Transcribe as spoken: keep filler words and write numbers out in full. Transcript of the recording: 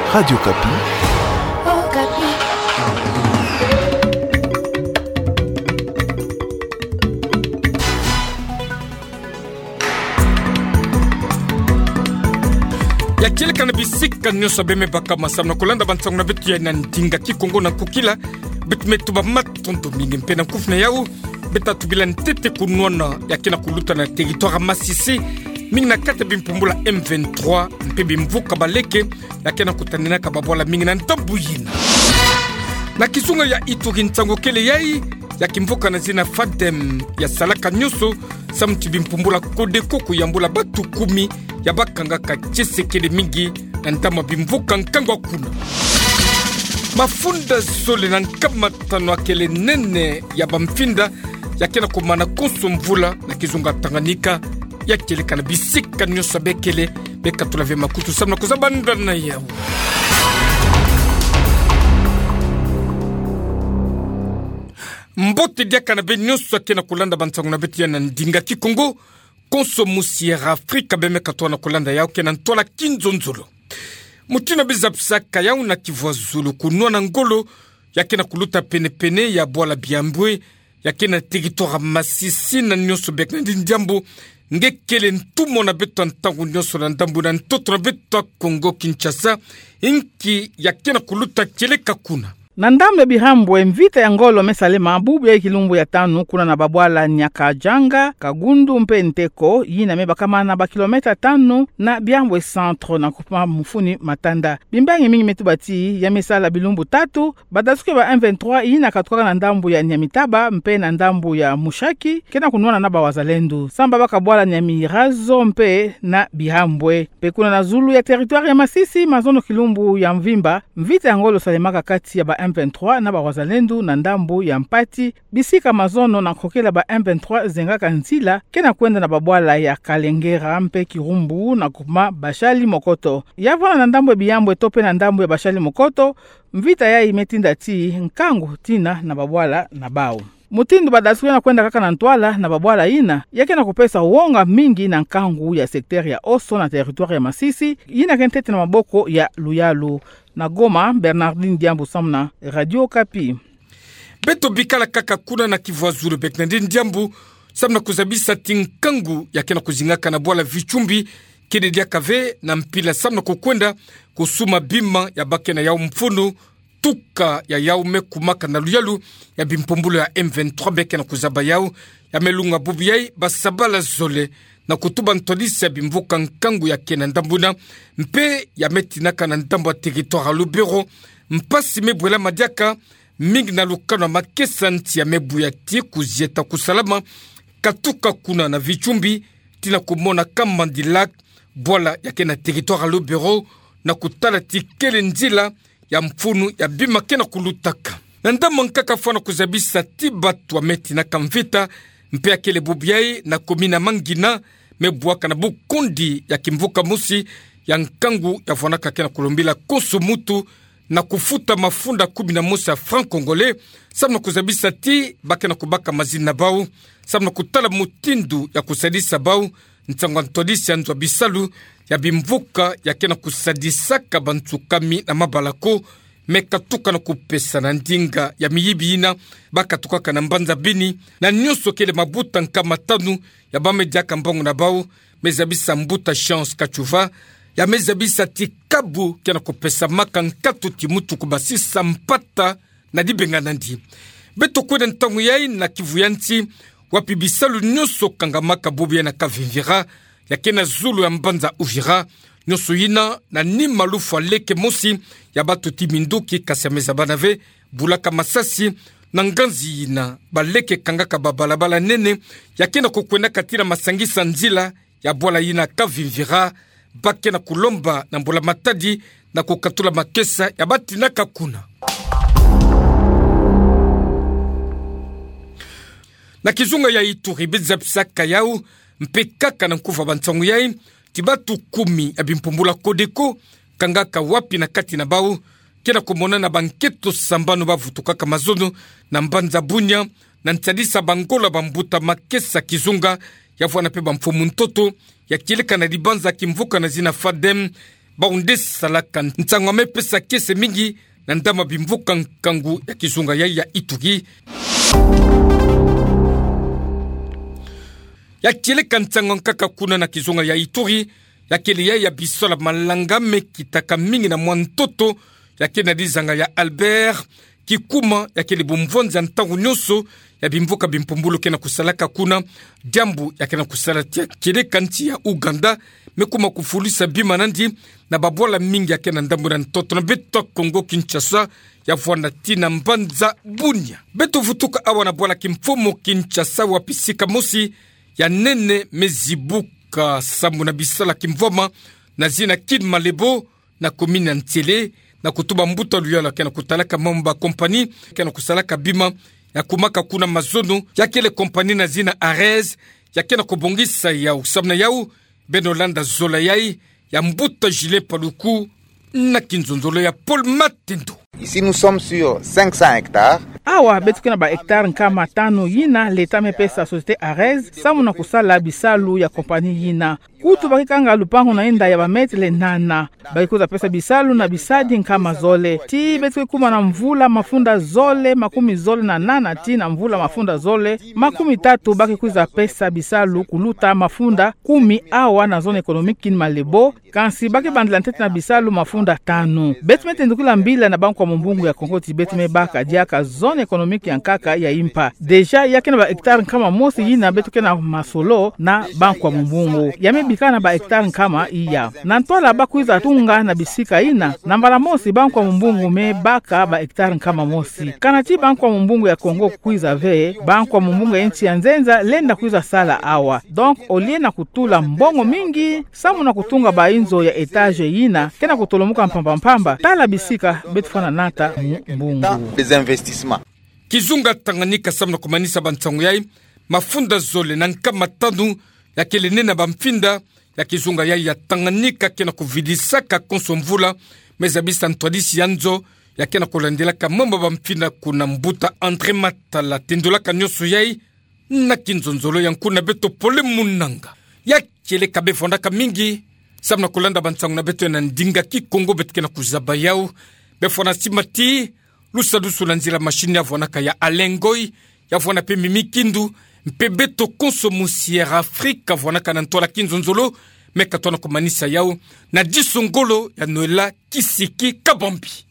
Radio Kapi. Oh, Kapi. Ya kile kana bisika nyoso beme baka masamna kolanda bantsong na betu ya nandinga kikongo na kukila bet metu ba matonto mingi mpena kufna yau beta tubila ntete kunona ya kina kuluta na territoire Masisi mingi na kata bimpumbula M vingt-trois mpe bimvuka baleke ya kina kutanina kababwala mingi na ntabuyina na kisunga ya Ituri ntango kele yai ya kimvuka na zina Fadem ya salaka nyoso samti bimpumbula Kodeko kuyambula batu kumi ya bakanga ka Tshisekedi mingi na ntama bimvuka nkangwa kuna mafunda sole na nkamatano akele nene ya bamfinda ya kena kumana konsomvula na kizunga Tanganyika ya kele kana bisika nyosa bekele beka tulave makutu samna kuzabanda na yao mbote dia kana be nyosa kena kulanda bantangu na betia na ndinga kikongo konso musiera Afrika beme katwana kulanda yao kena ntola kinzonzolo mutina bizapsaka yao na Kivu Zulu kunwa na ngolo ya kena kuluta pene pene ya Bwala Biambwe ya kena territoire Masisi na nyoso bek na ndambu ngekele ntumo na beto ntangu nyoso na ndambu na ntoto na beto Kongo Kinshasa inki ya kena kuluta keleka kuna na ndambe Bihambwe mvita ya ngolo mesalema abubu ya kilumbu ya tanu kuna na babwala Nyakajanga Kagundu mpe Nteko yina meba kama na ba kilometa tanu na Bihambwe centre na kupama mufuni Matanda bimbangi mingi metubati ya mesala bilumbu tatu badasuke ba M vingt-trois yina katuka na ndambu ya Nyamitaba mpe na ndambu ya Mushaki kena kunwana na ba wazalendo samba baka bwala Nyamirazo mpe na Bihambwe pe kuna na Zulu ya territoire ya Masisi mazono kilumbu ya Mvimba mvita ya ngolo salemaka kati ya ba M vingt-trois na ba wazalendo na ndambu ya Mpati bisika mazono na kokela ba M vingt-trois zengaka nzila kena kwenda na babwala ya Kalengera mpe Kirumbu na kuma Bashali Mokoto yavana na ndambu ya Bihambwe tope na ndambu ya Bashali Mokoto mvita ya imetinda ti nkangu tina na babwala na bao mutindu badasuke na kwenda kaka na ntwala na babwala ina yake na kupesa uonga mingi na nkangu ya sekteri ya Oso na territoire ya Masisi ina kentete na maboko ya Luyalu na Goma. Bernardine Diambu Samna, Radio Kapi. Beto bikala kaka kuna na Kivu Zulu Bernardine Diambu Samna kuzabisa tinkangu yake na kuzingaka na Bwala Vichumbi kede dia kave na mpila samna kukwenda kusuma bima ya bake na yao mfunu tuka ya yao mekumaka na Luyalu ya bimpumbulo ya M vingt-trois beke na kuzaba yao ya melunga bubiyai basabala zole na kutuba ntolisi ya bimvuka nkangu ya kena ndambuna mpe ya metinaka na ndambu ya territoire Lubero mpasi mebwela madiaka mingi na lukano makesa nti ya mebu ya tie kuzieta kusalama katuka kuna na Vichumbi tina kumona Kamandilak Bwala ya kena territoire Lubero na kutala tikele nzila ya mfunu ya bima kena kulutaka na ndambu nkaka fwana kuzabisa tibatu wa metina kamvita mpe ya kele bubiai na komina Mangina mebuaka na bukundi ya kimvuka musi ya nkangu ya vonaka kena kulumbila koso mutu na kufuta mafunda kumi na musi ya franc congolais samna kuzabisa ti bakena kubaka mazina bau samna kutala mutindu ya kusadisa bau ntangwa ntolisi ya nzwa bisalu ya bimvuka ya kena kusadisaka bantukami na mabalako mekatuka na kupesa na ndinga ya miyibi ina baka tukaka na mbanza bini na nyoso kele mabuta nkama tanu ya bamediaka mbongo na bau mezabisa mbuta chance kachuva ya mezabisa tikabu kena kupesa maka nkatu timutu kubasisa mpata na dibenga nandi beto kwede ntangu yai na kivuyanti wapi bisalu nyoso kangamaka bubi na kavimvira ya kena Zulu ya mbanza Uvira nyoso ina na ni malufu aleke mosi ya batu timinduki kasemeza banave bulaka Masasi na nganzi ina baleke kangaka babalabala nene ya kena kukwenda katina masangisa nzila ya Bwala ina kavimvira bake na kulomba na mbula matadi na kukatula makesa ya bati na kakuna na kizunga ya Ituri bizapsaka yao mpekaka na nkufa bantangu yai tibatu kumi ya bimpumbula Kodeko kangaka wapi na kati na bau kena kumona na banketo sambano bavutukaka mazono na mbanza Bunya na ntadisa bangola bambuta makesa kizunga ya vwana pe bamfumu ntoto ya kileka na libanza kimvuka na zina Fadem baunde salaka ntsango amepesa kese mingi na ndama bimvuka nkangu ya kizunga yai ya Ituri. Ya kile kantsango nkaka kuna na kizunga ya Ituri, ya kile yai ya bisola malangame kitaka mingi na mwantoto, ya kile na dizanga ya Albert Kikuma, ya kile bumvonza ntangu nyoso, ya bimvuka bimpumbulu kena kusalaka kuna, jambu ya kena kusalatia kile kanti ya Uganda, mekuma kufulisa bima nandi, na babola mingi ya kena ndambu na ntoto, na beto Kongo Kinshasa, ya vuana tina mbanza bunya. Beto vutuka awa na bola kimfomo Kinshasa wapisika mosi, ya nene mezibuka sambu na bisala kimvoma, na zina Kid Malebo, na komina ntele, na kutuba mbuta luyala kena kutalaka mamba kompani, kena kusalaka bima, ya kumaka kuna mazono, ya kele kompani na zina Arez, ya kena kubongisa ya usamna yau, Benolanda zola yai, ya mbuta jile paluku, na kinzonzolo ya Paul Matendo. Ici nous sommes sur cinq cents hectares. Awa betu kena ba hectare nkama tano yina leta mepesa société Arez samu na kusala bisalu ya kompani yina. Kutu bakikanga lupango na enda ya ba metre nana. Bakikuza pesa bisalu na bisadi nkama zole. Ti betu kuma na mvula mafunda zole makumi zole na nana ti na mvula mafunda zole. Makumi tatu bakikuza pesa bisalu kuluta mafunda kumi awa na zone ekonomiki Kid Malebo. Kansi baki bandila ntete na bisalu mafunda tano. Betu mete ndukula mbila na banku wa mumbungu ya Kongo ti betu mebaka diaka zone ekonomiki ya nkaka ya impa. Deja yake na ba hectare nkama mosi yina betu kena masolo na banku wa mumbungu. Yame bika na ba hectare nkama iya. Na ntola bakuiza tunga na bisika ina. Na mbala mosi banku wa mumbungu mebaka ba hectare nkama mosi. Kanati banku wa mumbungu ya Kongo kuiza ve, banku wa mumbungu ya nchi ya nzenza lenda kuiza sala awa. Donc olie na kutula mbongo mingi, samu na kutunga ba inzo ya etage yina, kena kutolomuka mpamba mpamba, tala bisika betu fana nata mbungu. Des investissements. Kizunga Tanganyika samna kumanisa bantsangu yai, mafunda zole na nkama tanu, ya kele nena bamfinda, ya kizunga yai ya Tanganyika kena kuvidisaka konsomvula, mezabisa ntwadisi yanzo, ya kena kulandelaka mamba bamfinda kuna mbuta Andre Matala, tendolaka nyoso yai, na kinzonzolo yankuna beto pole munanga. Ya kele kabe fondaka mingi, samna kulanda bantsangu na beto ya ndinga ki Kongo beto kena kuzaba yau, befona simati, lusa dusu lanzila machine ya vonaka ya Alengoi, ya vona pe mimikindu, mpe beto konsomusiera Afrika vonaka na ntola kinzonzolo, meka tona kumanisa yao, na disongolo ya Noela Kisiki Kabambi.